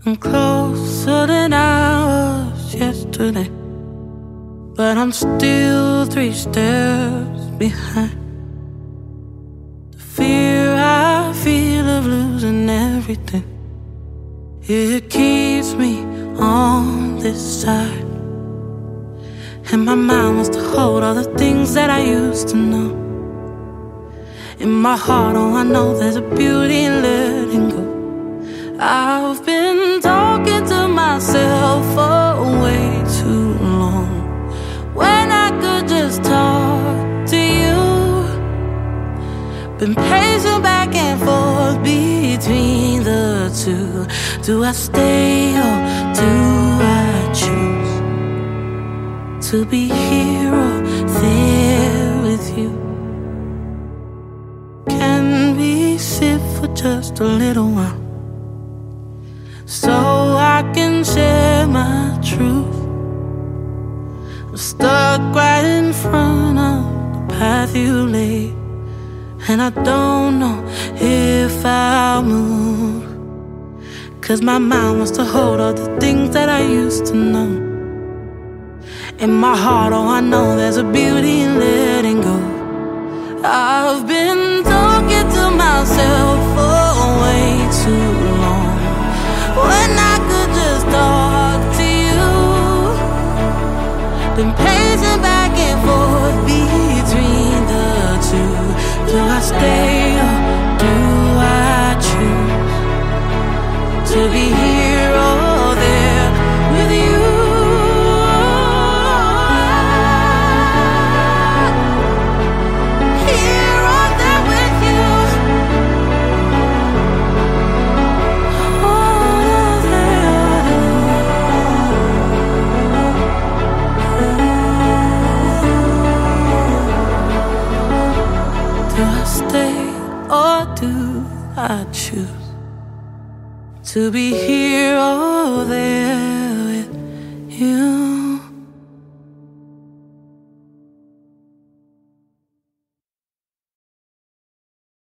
I'm closer than I was yesterday, but I'm still 3 steps behind. The fear I feel of losing everything, it keeps me on this side. And my mind wants to hold all the things that I used to know. In my heart, oh, I know there's a beauty in letting go. I've been talking to myself for way too long, when I could just talk to you. Been pacing back and forth between the two. Do I stay or do I choose to be here or there with you? Can we sit for just a little while, so I can share my truth? I'm stuck right in front of the path you laid, and I don't know if I'll move, 'cause my mind wants to hold all the things that I used to know. In my heart, oh, I know there's a beauty in letting go. I've been talking to myself for way too long, when I could just talk to you. Been pacing back and forth between the two. Do I stay or do I choose to be here or there with you? Here or there with you. Do I stay or do I choose to be here or there?